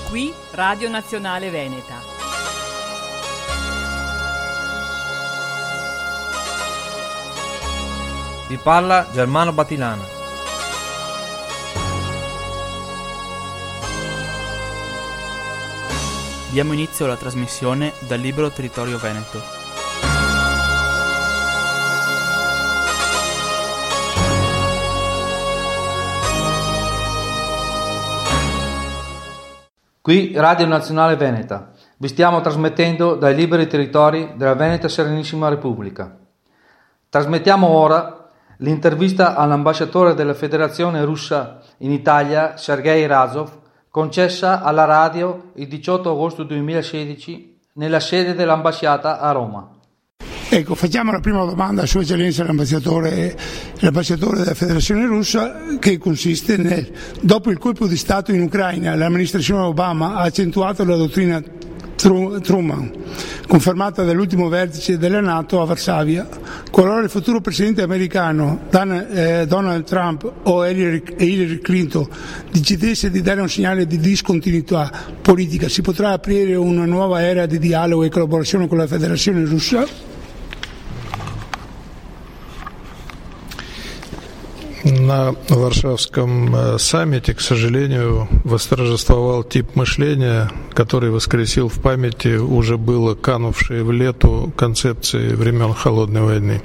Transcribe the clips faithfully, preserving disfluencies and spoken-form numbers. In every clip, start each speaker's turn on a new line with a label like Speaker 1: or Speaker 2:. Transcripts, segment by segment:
Speaker 1: Qui Radio Nazionale Veneta.
Speaker 2: Vi parla Germano Batilana.
Speaker 3: Diamo inizio alla trasmissione dal Libero Territorio Veneto.
Speaker 2: Qui Radio Nazionale Veneta. Vi stiamo trasmettendo dai liberi territori della Veneta Serenissima Repubblica. Trasmettiamo ora l'intervista all'ambasciatore della Federazione Russa in Italia, Sergei Razov, concessa alla radio il diciotto agosto duemilasedici nella sede dell'ambasciata a Roma.
Speaker 4: Ecco, facciamo la prima domanda a Sua Eccellenza l'ambasciatore, l'ambasciatore della Federazione Russa, che consiste nel: dopo il colpo di Stato in Ucraina, l'amministrazione Obama ha accentuato la dottrina Truman, confermata dall'ultimo vertice della NATO a Varsavia. Qualora il futuro presidente americano Donald Trump o Hillary Clinton decidesse di dare un segnale di discontinuità politica, si potrà aprire una nuova era di dialogo e collaborazione con la Federazione Russa?
Speaker 5: На Варшавском саммите, к сожалению, восторжествовал тип мышления, который воскресил в памяти уже было канувшие в лету концепции времен Холодной войны.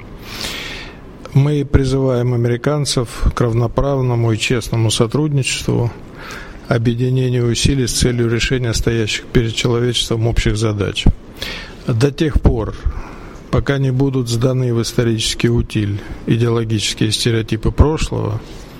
Speaker 5: Мы призываем американцев к равноправному и честному сотрудничеству, объединению усилий с целью решения стоящих перед человечеством общих задач. До тех пор, пока не будут сданы в исторический утиль идеологические стереотипы прошлого,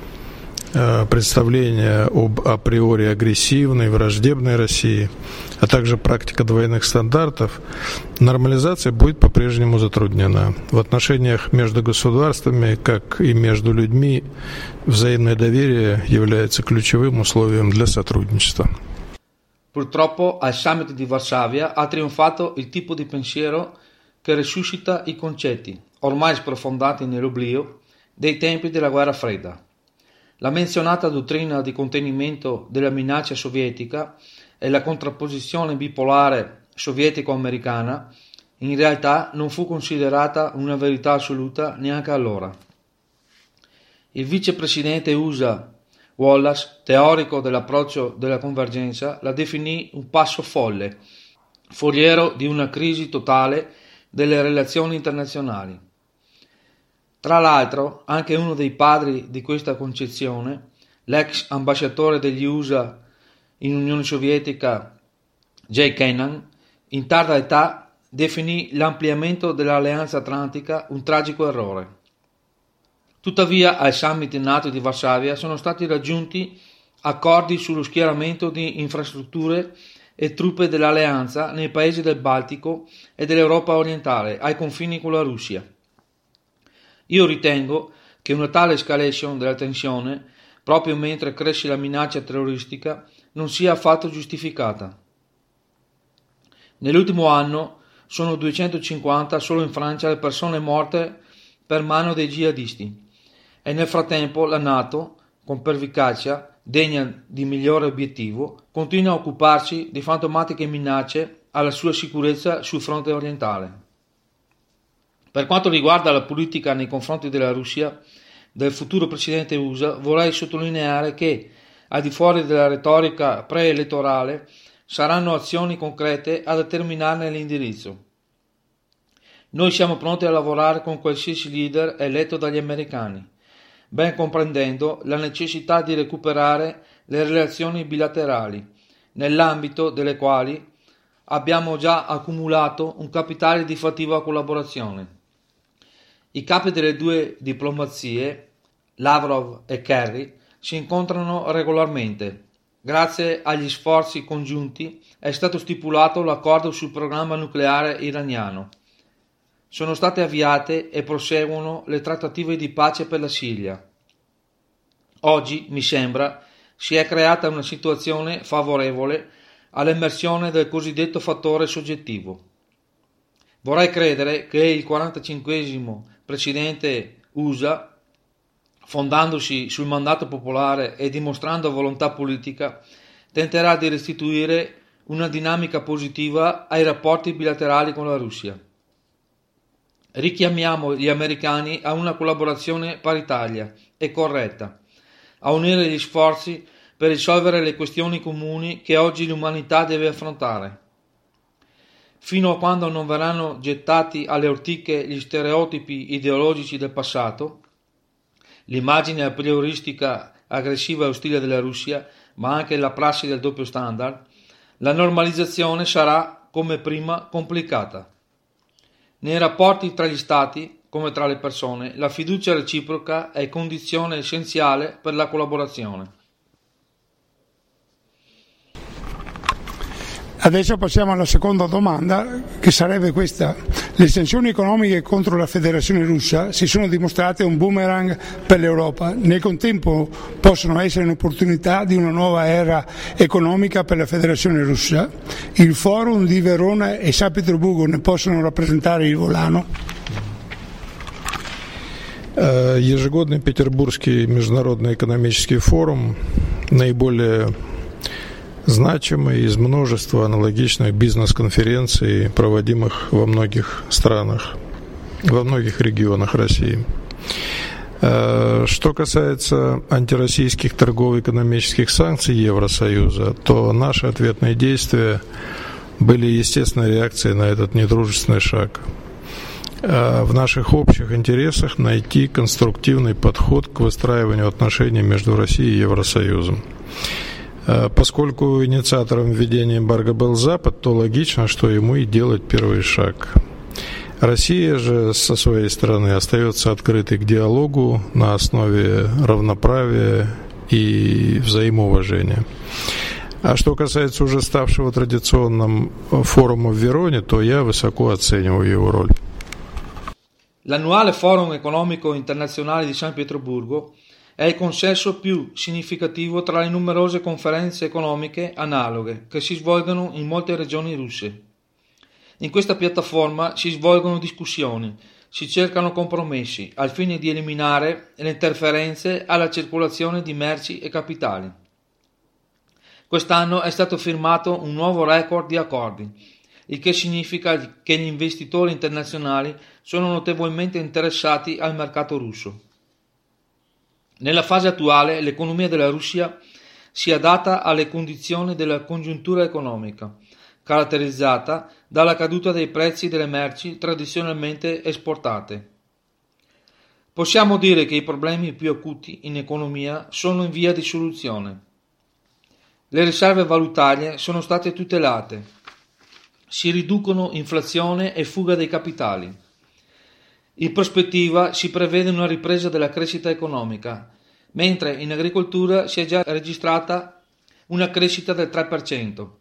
Speaker 5: представления об априори агрессивной, враждебной России, а также практика двойных стандартов, нормализация будет по-прежнему затруднена. В отношениях между государствами, как и между людьми, взаимное доверие является ключевым условием для сотрудничества.
Speaker 2: Purtroppo al summit di Varsavia ha trionfato il tipo di pensiero che resuscita i concetti, ormai sprofondati nell'oblio, dei tempi della guerra fredda. La menzionata dottrina di contenimento della minaccia sovietica e la contrapposizione bipolare sovietico-americana in realtà non fu considerata una verità assoluta neanche allora. Il vicepresidente U S A Wallace, teorico dell'approccio della convergenza, la definì un passo folle, foriero di una crisi totale delle relazioni internazionali. Tra l'altro, anche uno dei padri di questa concezione, l'ex ambasciatore degli U S A in Unione Sovietica Jay Kennan, in tarda età definì l'ampliamento dell'Alleanza Atlantica un tragico errore. Tuttavia, al summit NATO di Varsavia sono stati raggiunti accordi sullo schieramento di infrastrutture e truppe dell'alleanza nei paesi del Baltico e dell'Europa orientale ai confini con la Russia. Io ritengo che una tale escalation della tensione, proprio mentre cresce la minaccia terroristica, non sia affatto giustificata. Nell'ultimo anno sono duecentocinquanta solo in Francia le persone morte per mano dei jihadisti e nel frattempo la NATO, con pervicacia degna di migliore obiettivo, continua a occuparsi di fantomatiche minacce alla sua sicurezza sul fronte orientale. Per quanto riguarda la politica nei confronti della Russia del futuro presidente U S A, vorrei sottolineare che, al di fuori della retorica preelettorale, saranno azioni concrete a determinarne l'indirizzo. Noi siamo pronti a lavorare con qualsiasi leader eletto dagli americani, ben comprendendo la necessità di recuperare le relazioni bilaterali, nell'ambito delle quali abbiamo già accumulato un capitale di fattiva collaborazione. I capi delle due diplomazie, Lavrov e Kerry, si incontrano regolarmente. Grazie agli sforzi congiunti è stato stipulato l'accordo sul programma nucleare iraniano. Sono state avviate e proseguono le trattative di pace per la Siria. Oggi, mi sembra, si è creata una situazione favorevole all'emersione del cosiddetto fattore soggettivo. Vorrei credere che il quarantacinquesimo presidente U S A, fondandosi sul mandato popolare e dimostrando volontà politica, tenterà di restituire una dinamica positiva ai rapporti bilaterali con la Russia. Richiamiamo gli americani a una collaborazione paritaria e corretta, a unire gli sforzi per risolvere le questioni comuni che oggi l'umanità deve affrontare. Fino a quando non verranno gettati alle ortiche gli stereotipi ideologici del passato, l'immagine a prioristica aggressiva e ostile della Russia, ma anche la prassi del doppio standard, la normalizzazione sarà, come prima, complicata. Nei rapporti tra gli Stati, come tra le persone, la fiducia reciproca è condizione essenziale per la collaborazione.
Speaker 4: Adesso passiamo alla seconda domanda, che sarebbe questa. Le sanzioni economiche contro la Federazione Russa si sono dimostrate un boomerang per l'Europa. Nel contempo possono essere un'opportunità di una nuova era economica per la Federazione Russa. Il Forum di Verona e San Pietroburgo ne possono rappresentare il volano?
Speaker 5: Ежегодный Петербургский международный экономический форум наиболее значимый из множества аналогичных бизнес-конференций, проводимых во многих странах, во многих регионах России. Что касается антироссийских торгово-экономических санкций Евросоюза, то наши ответные действия были естественной реакцией на этот недружественный шаг. В наших общих интересах найти конструктивный подход к выстраиванию отношений между Россией и Евросоюзом. Поскольку инициатором введения эмбарго был Запад, то логично, что ему и делать первый шаг. Россия же со своей стороны остается открытой к диалогу на основе равноправия и взаимоуважения. А что касается уже ставшего традиционным форума в Вероне, то я высоко оцениваю его роль.
Speaker 2: L'annuale Forum economico internazionale di San Pietroburgo è il consesso più significativo tra le numerose conferenze economiche analoghe che si svolgono in molte regioni russe. In questa piattaforma si svolgono discussioni, si cercano compromessi al fine di eliminare le interferenze alla circolazione di merci e capitali. Quest'anno è stato firmato un nuovo record di accordi, il che significa che gli investitori internazionali sono notevolmente interessati al mercato russo. Nella fase attuale l'economia della Russia si adatta alle condizioni della congiuntura economica, caratterizzata dalla caduta dei prezzi delle merci tradizionalmente esportate. Possiamo dire che i problemi più acuti in economia sono in via di soluzione. Le riserve valutarie sono state tutelate, si riducono inflazione e fuga dei capitali. In prospettiva si prevede una ripresa della crescita economica, mentre in agricoltura si è già registrata una crescita del tre per cento.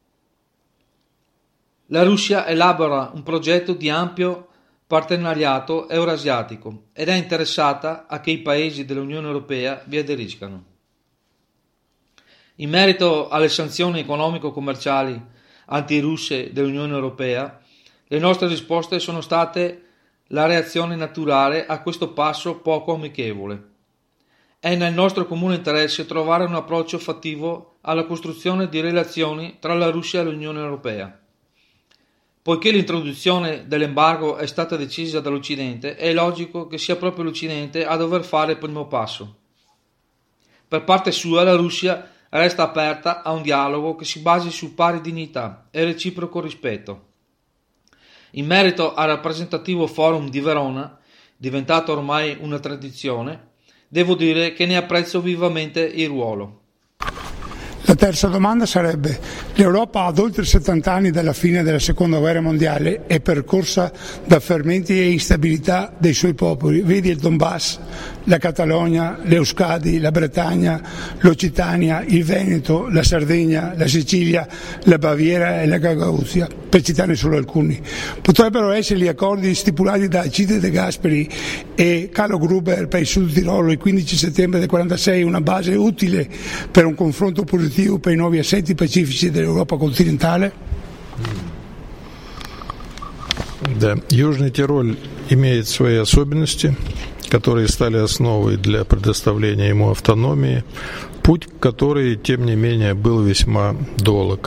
Speaker 2: La Russia elabora un progetto di ampio partenariato eurasiatico ed è interessata a che i paesi dell'Unione Europea vi aderiscano. In merito alle sanzioni economico-commerciali antirusse dell'Unione Europea, le nostre risposte sono state la reazione naturale a questo passo poco amichevole. È nel nostro comune interesse trovare un approccio fattivo alla costruzione di relazioni tra la Russia e l'Unione Europea. Poiché l'introduzione dell'embargo è stata decisa dall'Occidente, è logico che sia proprio l'Occidente a dover fare il primo passo. Per parte sua, la Russia resta aperta a un dialogo che si basi su pari dignità e reciproco rispetto. In merito al rappresentativo Forum di Verona, diventato ormai una tradizione, devo dire che ne apprezzo vivamente il ruolo.
Speaker 4: La terza domanda sarebbe: l'Europa ad oltre settanta anni dalla fine della seconda guerra mondiale è percorsa da fermenti e instabilità dei suoi popoli, vedi il Donbass, la Catalogna, l'Euskadi, la Bretagna, l'Occitania, il Veneto, la Sardegna, la Sicilia, la Baviera e la Gagauzia, per citarne solo alcuni. Potrebbero essere gli accordi stipulati da Alcide De Gasperi e Carlo Gruber per il Sud Tirolo il quindici settembre del quarantasei una base utile per un confronto positivo per i nuovi assetti pacifici dell'Europa continentale?
Speaker 5: Да, Южный Тироль имеет свои особенности, которые стали основой для предоставления ему автономии, путь, который, тем не менее, был весьма долг.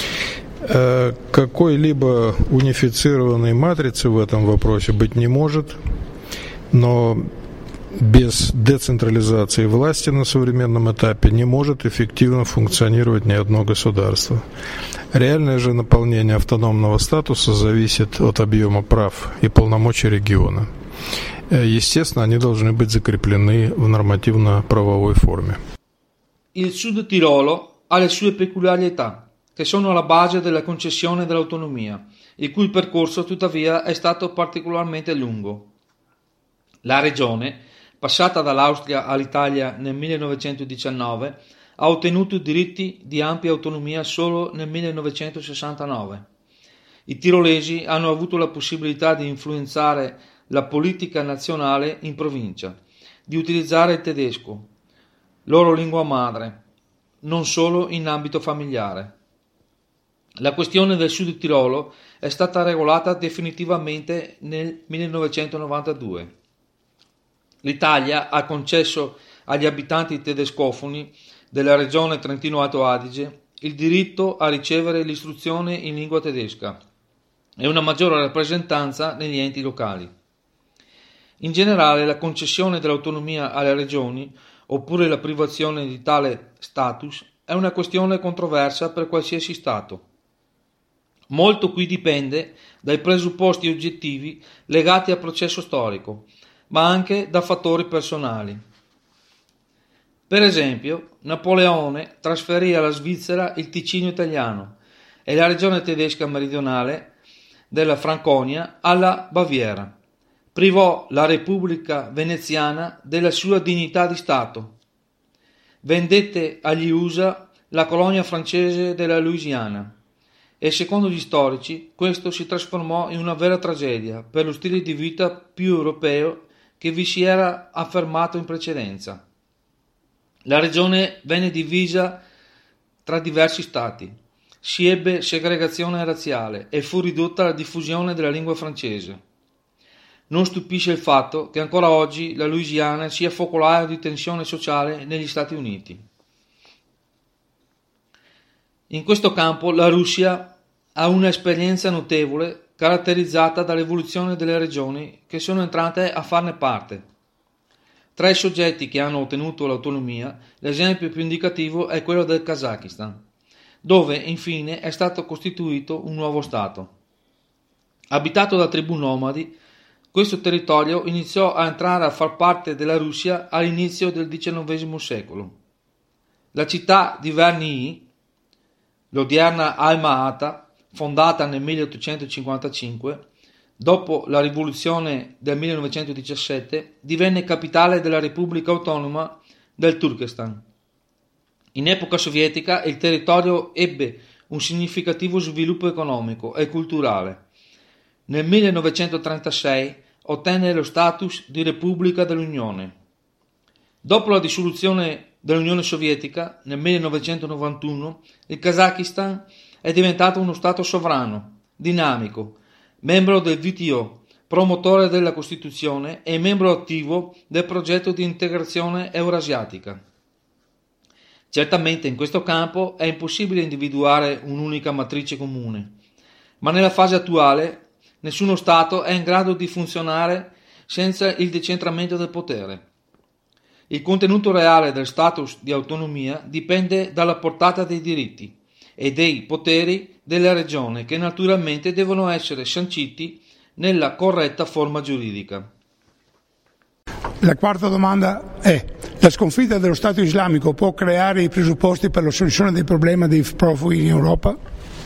Speaker 5: Какой-либо унифицированной матрицы в этом вопросе быть не может, но без децентрализации власти на современном этапе не может эффективно функционировать ни одно государство. Реальное же наполнение автономного статуса зависит от объема прав и полномочий региона. Естественно, они должны быть закреплены в нормативно-правовой форме.
Speaker 2: Il Sud Tirolo ha le sue peculiarità, che sono alla base della concessione dell'autonomia, il cui percorso tuttavia è stato particolarmente lungo. La regione, passata dall'Austria all'Italia nel millenovecentodiciannove, ha ottenuto diritti di ampia autonomia solo nel millenovecentosessantanove. I tirolesi hanno avuto la possibilità di influenzare la politica nazionale in provincia, di utilizzare il tedesco, loro lingua madre, non solo in ambito familiare. La questione del Sud Tirolo è stata regolata definitivamente nel millenovecentonovantadue. L'Italia ha concesso agli abitanti tedescofoni della regione Trentino-Alto Adige il diritto a ricevere l'istruzione in lingua tedesca e una maggiore rappresentanza negli enti locali. In generale, la concessione dell'autonomia alle regioni oppure la privazione di tale status è una questione controversa per qualsiasi Stato. Molto qui dipende dai presupposti oggettivi legati al processo storico, ma anche da fattori personali. Per esempio, Napoleone trasferì alla Svizzera il Ticino italiano e la regione tedesca meridionale della Franconia alla Baviera. Privò la Repubblica veneziana della sua dignità di Stato. Vendette agli U S A la colonia francese della Louisiana e secondo gli storici questo si trasformò in una vera tragedia per lo stile di vita più europeo che vi si era affermato in precedenza. La regione venne divisa tra diversi stati, si ebbe segregazione razziale e fu ridotta alla diffusione della lingua francese. Non stupisce il fatto che ancora oggi la Louisiana sia focolaio di tensione sociale negli Stati Uniti. In questo campo la Russia ha un'esperienza notevole caratterizzata dall'evoluzione delle regioni che sono entrate a farne parte. Tra i soggetti che hanno ottenuto l'autonomia, l'esempio più indicativo è quello del Kazakistan, dove infine è stato costituito un nuovo Stato. Abitato da tribù nomadi, questo territorio iniziò a entrare a far parte della Russia all'inizio del diciannovesimo secolo. La città di Verniy, l'odierna Alma-Ata, fondata nel milleottocentocinquantacinque, dopo la rivoluzione del millenovecentodiciassette, divenne capitale della Repubblica Autonoma del Turkestan. In epoca sovietica il territorio ebbe un significativo sviluppo economico e culturale. Nel millenovecentotrentasei ottenne lo status di Repubblica dell'Unione. Dopo la dissoluzione dell'Unione Sovietica nel millenovecentonovantuno, il Kazakistan è diventato uno Stato sovrano, dinamico, membro del W T O, promotore della Costituzione e membro attivo del progetto di integrazione eurasiatica. Certamente in questo campo è impossibile individuare un'unica matrice comune, ma nella fase attuale nessuno Stato è in grado di funzionare senza il decentramento del potere. Il contenuto reale del status di autonomia dipende dalla portata dei diritti e dei poteri della regione, che naturalmente devono essere sanciti nella corretta forma giuridica.
Speaker 4: La quarta domanda è: la sconfitta dello Stato islamico può creare i presupposti per la soluzione dei problemi dei profughi in Europa?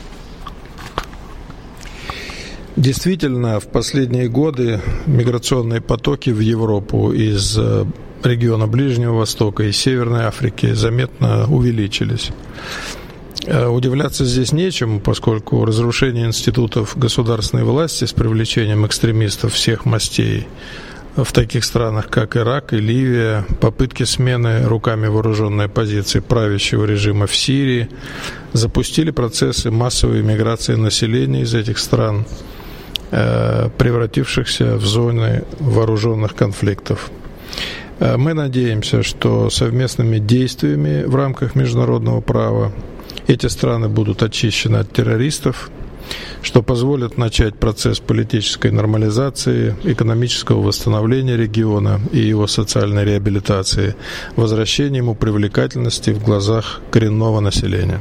Speaker 5: Действительно, в последние годы миграционные потоки в Европу из региона Ближнего Востока и Северной Африки заметно увеличились. Удивляться здесь нечему, поскольку разрушение институтов государственной власти с привлечением экстремистов всех мастей в таких странах, как Ирак и Ливия, попытки смены руками вооруженной оппозиции правящего режима в Сирии запустили процессы массовой миграции населения из этих стран, превратившихся в зоны вооруженных конфликтов. Мы надеемся, что совместными действиями в рамках международного права эти страны будут очищены от террористов, что позволит начать процесс политической нормализации, экономического восстановления региона и его социальной реабилитации, возвращения ему привлекательности в глазах коренного населения.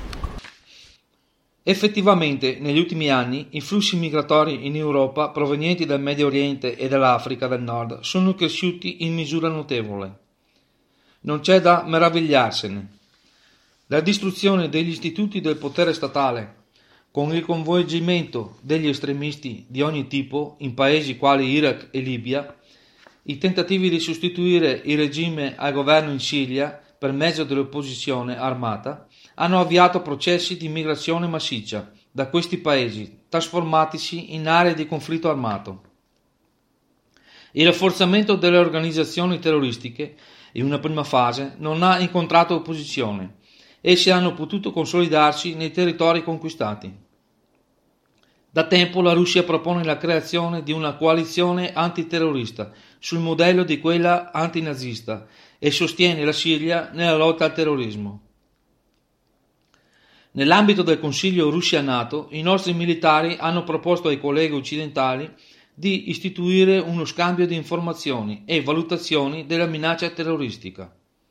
Speaker 2: Effettivamente, negli ultimi anni, i flussi migratori in Europa provenienti dal Medio Oriente e dall'Africa del Nord sono cresciuti in misura notevole. Non c'è da meravigliarsene. La distruzione degli istituti del potere statale, con il coinvolgimento degli estremisti di ogni tipo in paesi quali Iraq e Libia, i tentativi di sostituire il regime al governo in Siria per mezzo dell'opposizione armata hanno avviato processi di migrazione massiccia da questi paesi, trasformatisi in aree di conflitto armato. Il rafforzamento delle organizzazioni terroristiche, in una prima fase, non ha incontrato opposizione. Essi hanno potuto consolidarsi nei territori conquistati. Da tempo la Russia propone la creazione di una coalizione antiterrorista sul modello di quella antinazista e sostiene la Siria nella lotta al terrorismo. Nell'ambito del Consiglio Russia-NATO, i nostri militari hanno proposto ai colleghi occidentali di istituire uno scambio di informazioni e valutazioni della minaccia terroristica.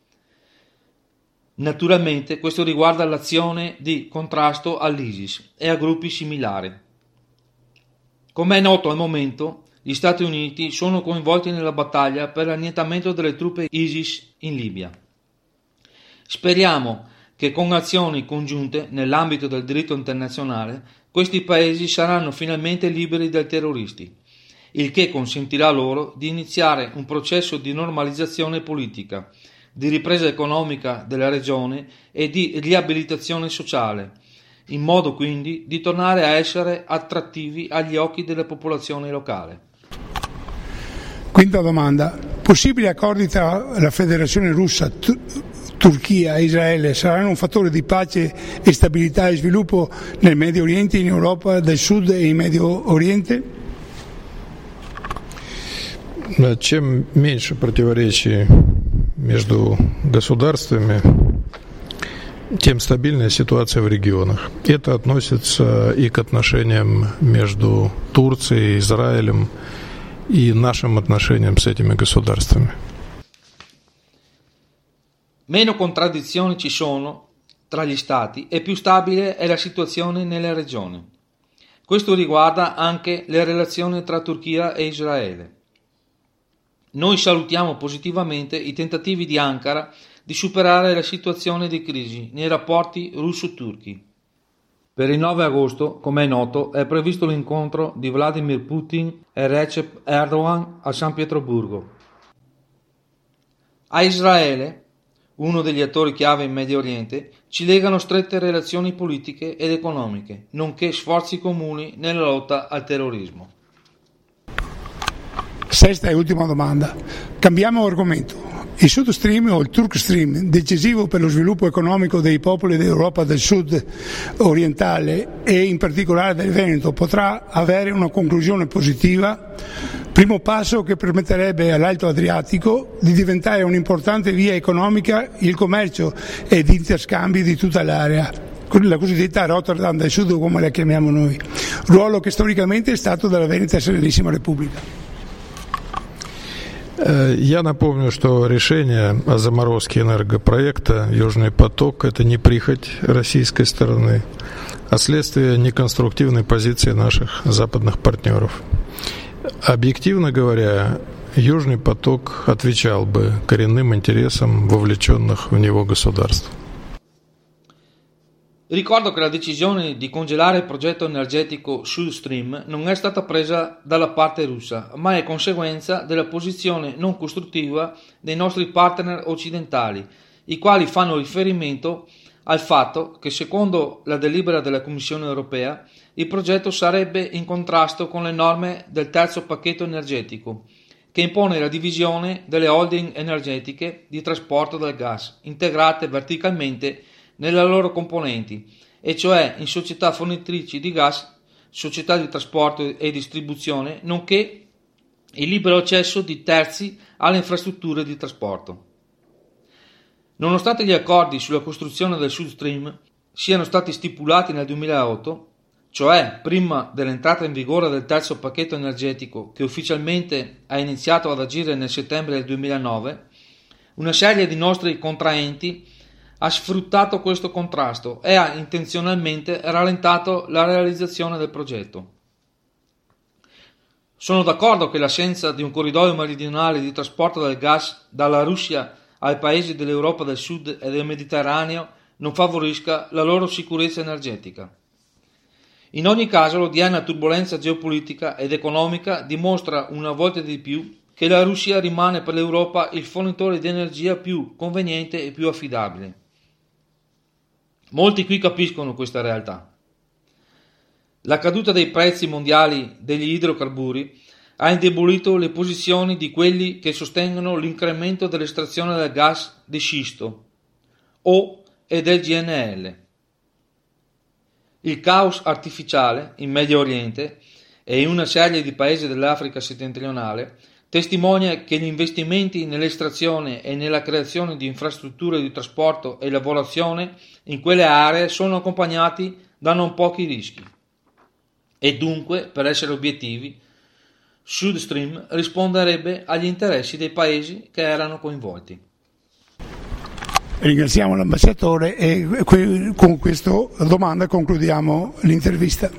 Speaker 2: Naturalmente questo riguarda l'azione di contrasto all'ISIS e a gruppi similari. Come è noto al momento, gli Stati Uniti sono coinvolti nella battaglia per l'annientamento delle truppe ISIS in Libia. Speriamo che con azioni congiunte nell'ambito del diritto internazionale questi paesi saranno finalmente liberi dai terroristi, il che consentirà loro di iniziare un processo di normalizzazione politica, di ripresa economica della regione e di riabilitazione sociale, in modo quindi di tornare a essere attrattivi agli occhi della popolazione locale.
Speaker 4: Quinta domanda. Possibili accordi tra la Federazione Russa, T- Turchia e Israele saranno un fattore di pace e stabilità e sviluppo nel Medio Oriente, in Europa del Sud e in Medio Oriente?
Speaker 5: Чем меньше противоречий между государствами, тем стабильнее ситуация в регионах. Это относится и к отношениям между Турцией, Израилем и нашим отношениям с этими государствами.
Speaker 2: Meno contraddizioni ci sono tra gli stati e più stabile è la situazione nelle regioni. Questo riguarda anche le relazioni tra Turchia e Israele. Noi salutiamo positivamente i tentativi di Ankara di superare la situazione di crisi nei rapporti russo-turchi. Per il nove agosto, come è noto, è previsto l'incontro di Vladimir Putin e Recep Erdogan a San Pietroburgo. A Israele, uno degli attori chiave in Medio Oriente, ci legano strette relazioni politiche ed economiche, nonché sforzi comuni nella lotta al terrorismo.
Speaker 4: Sesta e ultima domanda. Cambiamo argomento. Il Sud Stream o il Turk Stream, decisivo per lo sviluppo economico dei popoli d'Europa del Sud orientale e in particolare del Veneto, potrà avere una conclusione positiva? Primo passo che permetterebbe all'Alto Adriatico di diventare un'importante via economica, il commercio ed interscambi di tutta l'area, la cosiddetta Rotterdam del Sud, come la chiamiamo noi, ruolo che storicamente è stato della Veneta Serenissima Repubblica.
Speaker 5: Я напомню, что решение о заморозке энергопроекта «Южный поток» – это не прихоть российской стороны, а следствие неконструктивной позиции наших западных партнеров. Объективно говоря, «Южный поток» отвечал бы коренным интересам вовлеченных в него государств.
Speaker 2: Ricordo che la decisione di congelare il progetto energetico Sud Stream non è stata presa dalla parte russa, ma è conseguenza della posizione non costruttiva dei nostri partner occidentali, i quali fanno riferimento al fatto che, secondo la delibera della Commissione europea, il progetto sarebbe in contrasto con le norme del terzo pacchetto energetico, che impone la divisione delle holding energetiche di trasporto del gas, integrate verticalmente nelle loro componenti, e cioè in società fornitrici di gas, società di trasporto e distribuzione, nonché il libero accesso di terzi alle infrastrutture di trasporto. Nonostante gli accordi sulla costruzione del South Stream siano stati stipulati nel duemilaotto, cioè prima dell'entrata in vigore del terzo pacchetto energetico che ufficialmente ha iniziato ad agire nel settembre del duemilanove, una serie di nostri contraenti ha sfruttato questo contrasto e ha intenzionalmente rallentato la realizzazione del progetto. Sono d'accordo che l'assenza di un corridoio meridionale di trasporto del gas dalla Russia ai paesi dell'Europa del Sud e del Mediterraneo non favorisca la loro sicurezza energetica. In ogni caso, l'odierna turbolenza geopolitica ed economica dimostra una volta di più che la Russia rimane per l'Europa il fornitore di energia più conveniente e più affidabile. Molti qui capiscono questa realtà. La caduta dei prezzi mondiali degli idrocarburi ha indebolito le posizioni di quelli che sostengono l'incremento dell'estrazione del gas di scisto o e del G N L. Il caos artificiale in Medio Oriente e in una serie di paesi dell'Africa settentrionale testimonia che gli investimenti nell'estrazione e nella creazione di infrastrutture di trasporto e lavorazione in quelle aree sono accompagnati da non pochi rischi. E dunque, per essere obiettivi, South Stream risponderebbe agli interessi dei paesi che erano coinvolti.
Speaker 4: Ringraziamo l'ambasciatore e con questa domanda concludiamo l'intervista.